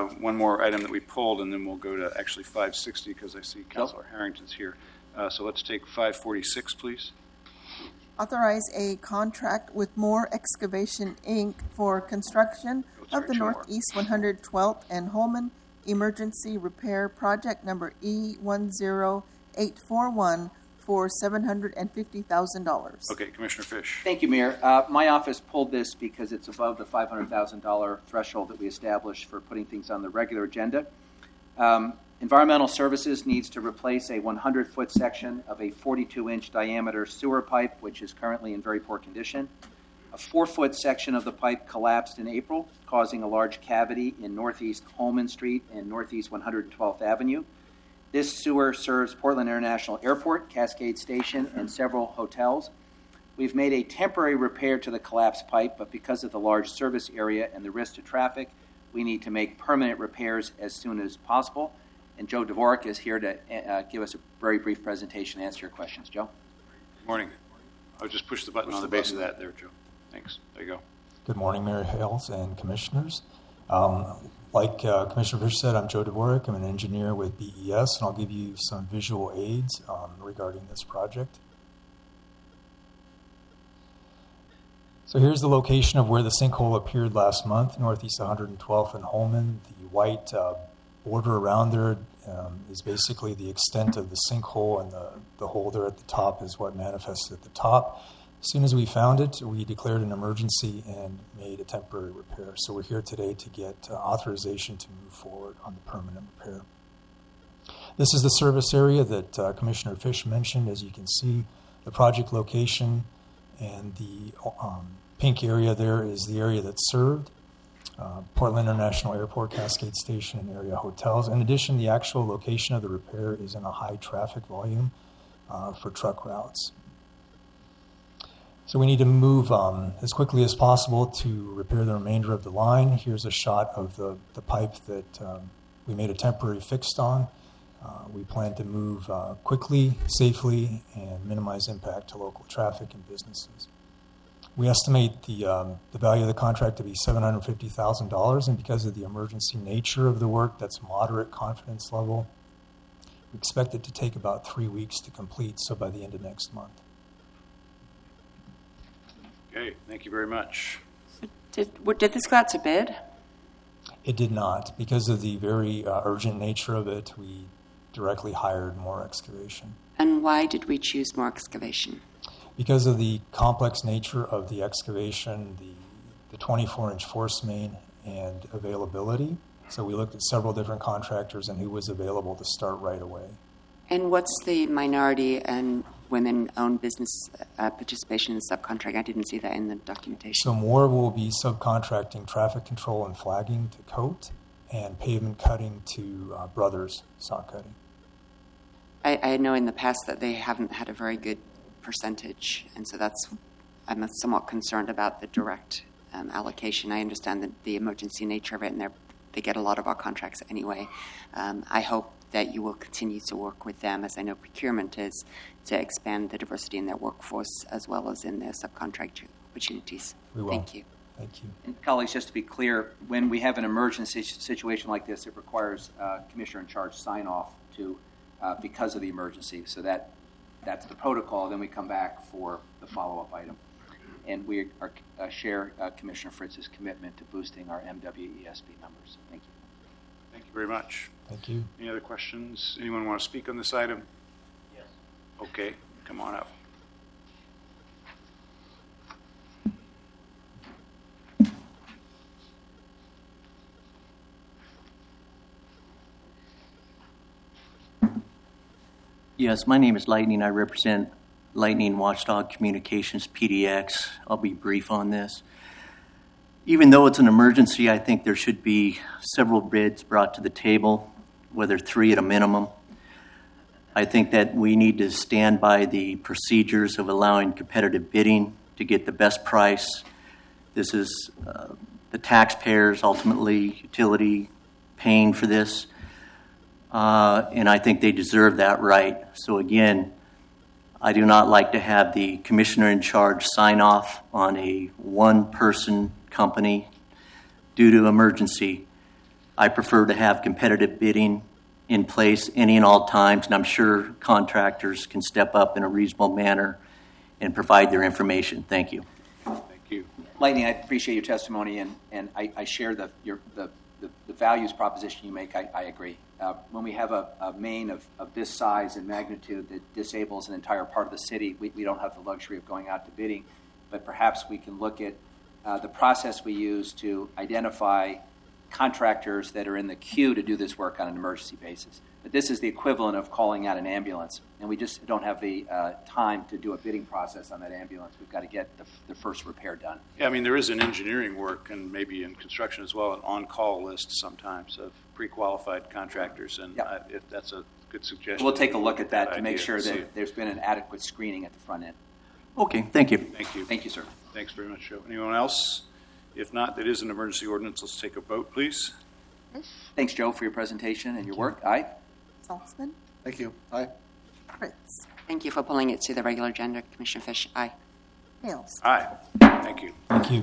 one more item that we pulled, and then we'll go to actually 560 because I see Councilor Harrington's here. So let's take 546, please. Authorize a contract with Moore Excavation, Inc. for construction of the Northeast 112th and Holman Emergency Repair Project number E10841 for $750,000. Okay, Commissioner Fish. Thank you, Mayor. My office pulled this because it's above the $500,000 threshold that we established for putting things on the regular agenda. Environmental Services needs to replace a 100-foot section of a 42-inch diameter sewer pipe, which is currently in very poor condition. A 4-foot section of the pipe collapsed in April, causing a large cavity in Northeast Holman Street and Northeast 112th Avenue. This sewer serves Portland International Airport, Cascade Station, and several hotels. We've made a temporary repair to the collapsed pipe, but because of the large service area and the risk to traffic, we need to make permanent repairs as soon as possible. And Joe Dvorak is here to give us a very brief presentation and answer your questions. Joe? Good morning. I'll just push the button on the base of that there, Joe. Thanks. There you go. Good morning, Mayor Hales and Commissioners. Like Commissioner Fish said, I'm Joe Dvorak. I'm an engineer with BES, and I'll give you some visual aids regarding this project. So here's the location of where the sinkhole appeared last month, Northeast 112th and Holman. The white border around there is basically the extent of the sinkhole, and the hole there at the top is what manifested at the top. As soon as we found it, we declared an emergency and made a temporary repair. So we're here today to get authorization to move forward on the permanent repair. This is the service area that Commissioner Fish mentioned. As you can see, the project location and the pink area there is the area that's served. Portland International Airport, Cascade Station, and area hotels. In addition, the actual location of the repair is in a high traffic volume for truck routes. So we need to move as quickly as possible to repair the remainder of the line. Here's a shot of the pipe that we made a temporary fix on. We plan to move quickly, safely, and minimize impact to local traffic and businesses. We estimate the value of the contract to be $750,000, and because of the emergency nature of the work, that's moderate confidence level. We expect it to take about 3 weeks to complete, so by the end of next month. Okay, thank you very much. Did this go out to bid? It did not. Because of the very urgent nature of it, we directly hired Moore Excavation. And why did we choose Moore Excavation? Because of the complex nature of the excavation, the 24-inch force main, and availability. So we looked at several different contractors and who was available to start right away. And what's the minority and women-owned business participation in the subcontract? I didn't see that in the documentation. So Moore will be subcontracting traffic control and flagging to Coat and pavement cutting to Brothers Saw Cutting. I know in the past that they haven't had a very good percentage, and so I'm somewhat concerned about the direct allocation. I understand the emergency nature of it, and they get a lot of our contracts anyway. I hope that you will continue to work with them, as I know procurement is, to expand the diversity in their workforce as well as in their subcontract opportunities. We will. Thank you. Thank you. And colleagues, just to be clear, when we have an emergency situation like this, it requires Commissioner in charge sign-off to because of the emergency. So that's the protocol. Then we come back for the follow-up item. And we share Commissioner Fritz's commitment to boosting our MWESB numbers. Thank you. Thank you very much. Thank you. Any other questions? Anyone want to speak on this item? Yes. Okay, come on up. Yes, my name is Lightning. I represent Lightning Watchdog Communications, PDX. I'll be brief on this. Even though it's an emergency, I think there should be several bids brought to the table, whether 3 at a minimum. I think that we need to stand by the procedures of allowing competitive bidding to get the best price. This is the taxpayers, ultimately, utility, paying for this. And I think they deserve that right. So again, I do not like to have the commissioner in charge sign off on a one-person company due to emergency. I prefer to have competitive bidding in place any and all times, and I'm sure contractors can step up in a reasonable manner and provide their information. Thank you. Thank you. Lightning, I appreciate your testimony, and I share the values proposition you make. I agree. When we have a main of this size and magnitude that disables an entire part of the city, we don't have the luxury of going out to bidding, but perhaps we can look at the process we use to identify contractors that are in the queue to do this work on an emergency basis. But this is the equivalent of calling out an ambulance, and we just don't have the time to do a bidding process on that ambulance. We've got to get the first repair done. Yeah, I mean, there is in engineering work and maybe in construction as well, an on-call list sometimes of pre-qualified contractors, and Yep. if that's a good suggestion. We'll take a look at that to Good make idea. sure See that it. there's been an adequate screening at the front end. Okay, thank you. Thank you. Thank you, sir. Thanks very much, Joe. Anyone else? If not, it is an emergency ordinance. Let's take a vote, please. Thanks, Joe, for your presentation and your work. Aye. Saltzman, Thank you. Aye. Fritz, Thank you for pulling it to the regular agenda. Commissioner Fish, aye. Hales. Aye. Thank you. Thank you.